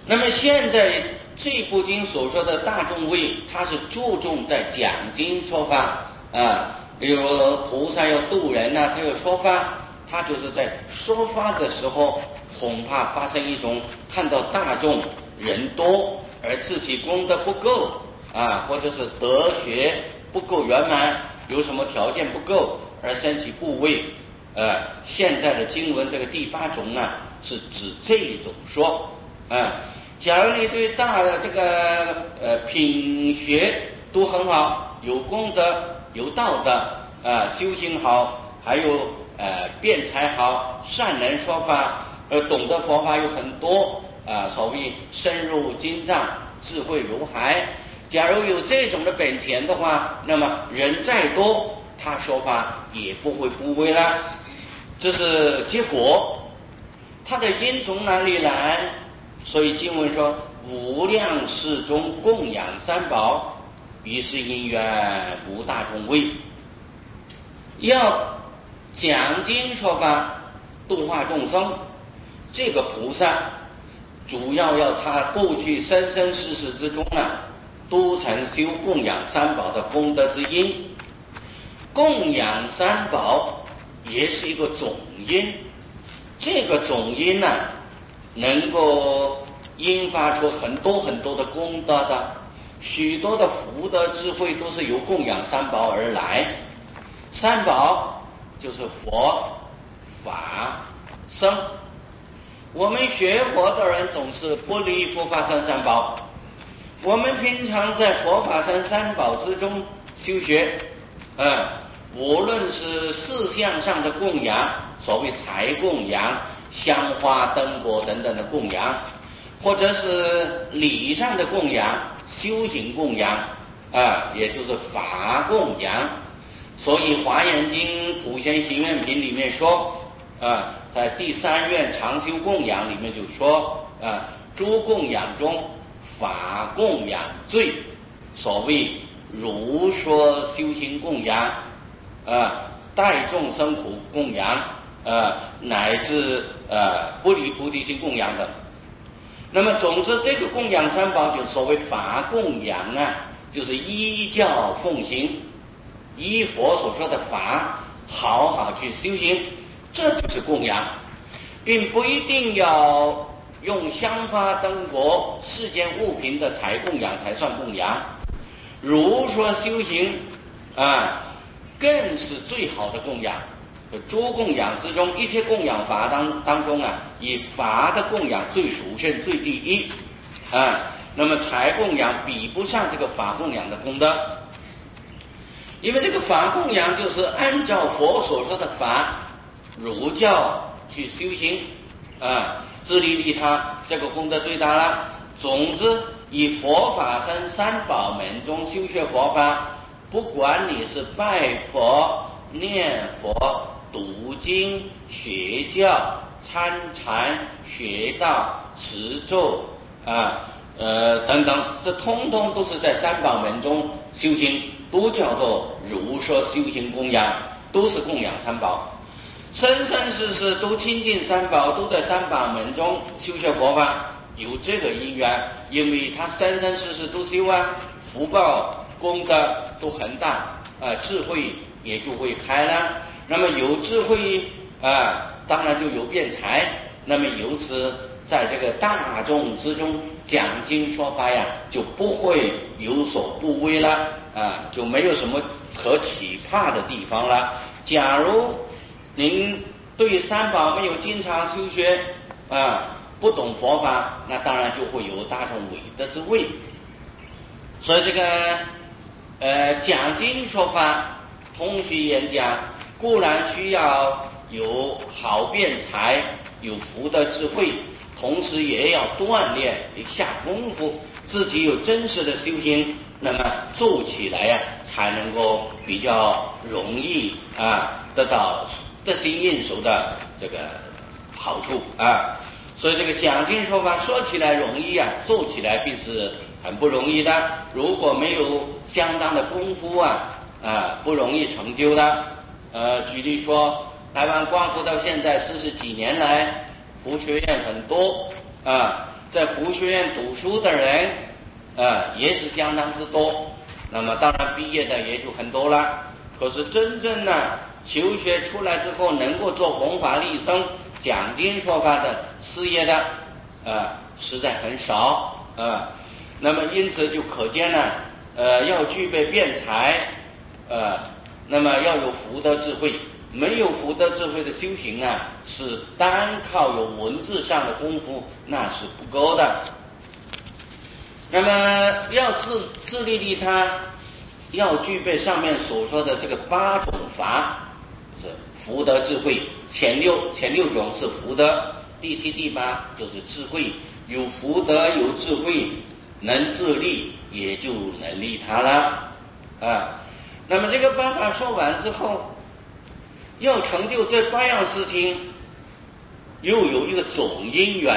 那么现在这部经所说的大众位，它是注重在讲经说法啊，比如菩萨要度人啊，他要说法，他就是在说法的时候，恐怕发生一种看到大众人多而自己功德不够啊，或者是德学不够圆满，有什么条件不够而升起部位。现在的经文这个第8种呢，是指这种说假如你对大的这个品学都很好，有功德有道德修行好，还有辩才好，善能说法，懂得佛法有很多所谓深入经藏，智慧如海。假如有这种的本钱的话，那么人再多，他说法也不会不为了。这是结果，他的因从哪里来？所以经文说，无量世中供养三宝，于是因缘无大众位。要讲经说法度化众生，这个菩萨主要他过去生生世世之中都曾修供养三宝的功德之因。供养三宝也是一个种因，这个种因能够引发出很多很多的功德的，许多的福德智慧都是由供养三宝而来。三宝就是佛法僧，我们学佛的人总是不离佛法僧三宝，我们平常在佛法僧三宝之中修学无论是事项上的供养，所谓财供养、香花灯果等等的供养，或者是礼上的供养、修行供养也就是法供养。所以《华严经·普贤行愿品》里面说在第3愿常修供养里面就说诸供养中法供养最，所谓如说修行供养代众生苦供养乃至不离菩提心供养等。那么总之这个供养三宝就所谓法供养就是依教奉行，依佛所说的法好好去修行，这就是供养，并不一定要用香花灯果世间物品的财供养才算供养。如说修行更是最好的供养。诸供养之中，一切供养法当中以法的供养最殊胜最第一那么财供养比不上这个法供养的功德，因为这个法供养就是按照佛所说的法儒教去修行自利利他，这个功德最大了。总之以佛法僧三宝门中修学佛法，不管你是拜佛、念佛、读经、学教、参禅、学道、持咒等等，这通通都是在三宝门中修行，都叫做如说修行供养，都是供养三宝。生生世世都亲近三宝，都在三宝门中修学佛法，有这个因缘，因为他生生世世都修福报功德都很大智慧也就会开了。那么有智慧当然就有辩才，那么由此在这个大众之中讲经说法就不会有所不威了就没有什么可启怕的地方了。假如您对三宝没有经常修学不懂佛法，那当然就会有大众伪德之位。所以这个讲经说法、通序演讲固然需要有好辩才，有福德智慧，同时也要锻炼下功夫，自己有真实的修行，那么做起来才能够比较容易得到得心应手的这个好处所以这个讲经说法说起来容易做起来并是很不容易的。如果没有相当的功夫不容易成就的。举例说，台湾光复到现在40几年来，佛学院很多在佛学院读书的人也是相当之多，那么当然毕业的也就很多了，可是真正呢求学出来之后能够做弘法利生讲经说法的事业的实在很少那么因此就可见呢要具备辩才那么要有福德智慧，没有福德智慧的修行是单靠有文字上的功夫那是不够的。那么要自利利他，要具备上面所说的这个8种法，是福德智慧，前六种是福德，第7、第8就是智慧，有福德有智慧，能自利也就能利他了那么这个8法说完之后，要成就这8样事情，又有一个总因缘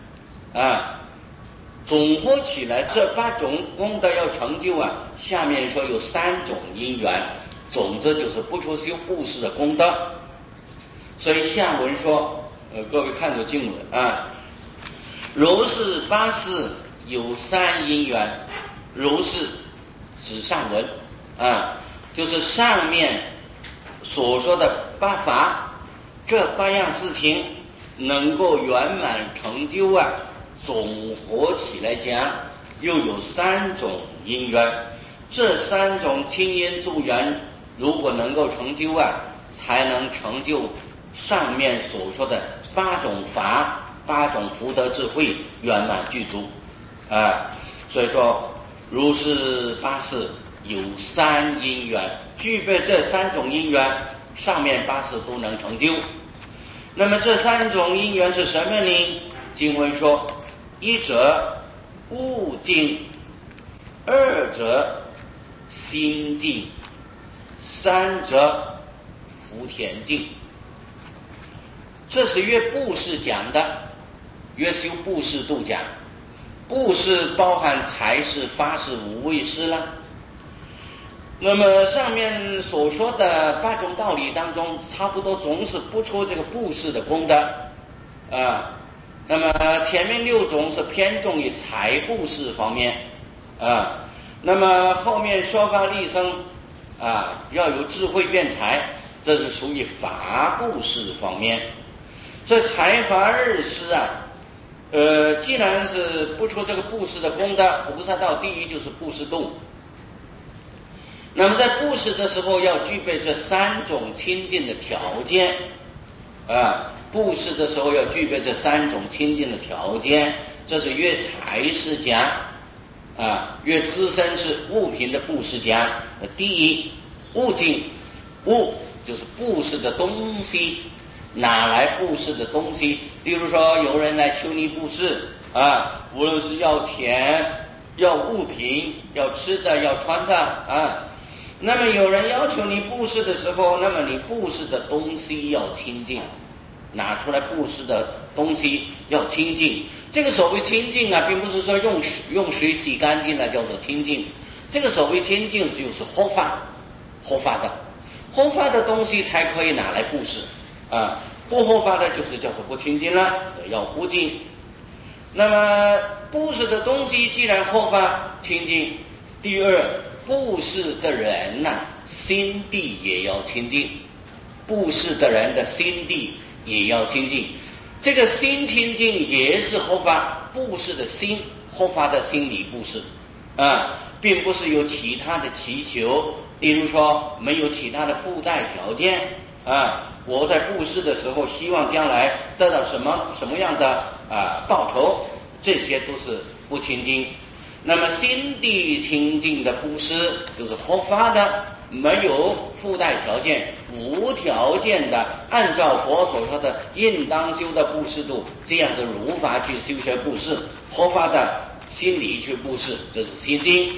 总合起来这8种功德要成就下面说有3种因缘，总之就是不出修布施的功德。所以下文说各位看着经文如是8事有3因缘，如是指上文就是上面所说的8法，这8样事情能够圆满成就总合起来讲又有3种因缘，这3种亲因助缘如果能够成就才能成就上面所说的8种法8种福德智慧圆满具足所以说如是8事有3因缘，具备这3种因缘，上面8事都能成就。那么这3种因缘是什么呢？经文说，一者物境，二者心境，三者福田境。这是越布施讲的，越修布施度讲。布施包含财施、法施、无畏施了。那么上面所说的8种道理当中，差不多总是不出这个布施的功德那么前面6种是偏重于财布施方面那么后面说法利生要有智慧辩才，这是属于法布施方面。这财法2施既然是不出这个布施的功德，菩萨道第一就是布施度。那么在布施的时候要具备这3种亲近的条件布施的时候要具备这3种亲近的条件，这是越财施讲越资深是物品的布施讲。第一，物境，物就是布施的东西，拿来布施的东西。比如说有人来求你布施无论是要钱要物品要吃的要穿的那么有人要求你布施的时候，那么你布施的东西要清净，拿出来布施的东西要清净。这个所谓清净并不是说用水洗干净了叫做清净，这个所谓清净就是合法的东西才可以拿来布施不合法的就是叫做不清净了，要污净。那么布施的东西既然合法清净，第二，布施的人心地也要清净，布施的人的心地也要清净。这个心清净也是合法，布施的心，合法的心理布施并不是有其他的祈求，例如说没有其他的附带条件我在布施的时候希望将来得到什么样的报酬，这些都是不清净。那么心地清净的布施就是合法的，没有附带条件，无条件的按照佛所说的应当修的布施度，这样子如法去修学布施，合法的心理去布施，这是心经。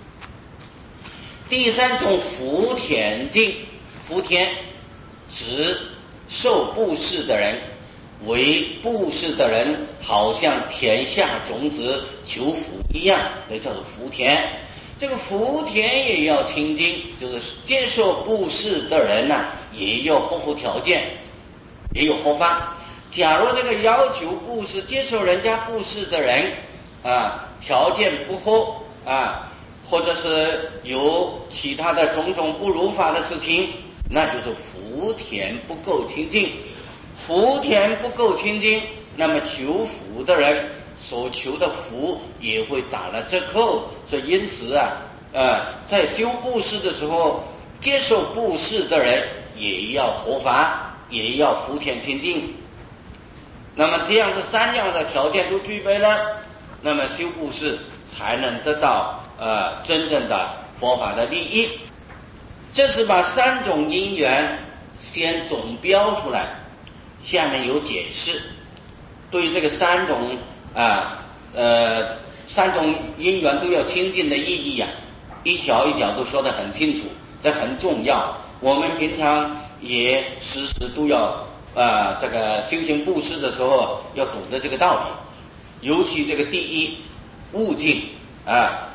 第3种福田境，福田指受布施的人，为布施的人好像田下种子求福一样，这叫做福田。这个福田也要清净，就是接受布施的人也要合乎条件，也有合法。 假如这个要求布施、接受人家布施的人条件不合或者是有其他的种种不如法的事情，那就是福田不够清净。福田不够清净，那么求福的人所求的福也会打了折扣。所以因此在修布施的时候，接受布施的人也要合法，也要福田清净。那么这样的三样的条件都具备了，那么修布施才能得到真正的佛法的利益。这是把三种因缘先总标出来，下面有解释。对于这个三种因缘都要清净的意义一条一条都说得很清楚，这很重要。我们平常也时时都要这个修行布施的时候要懂得这个道理。尤其这个第一悟境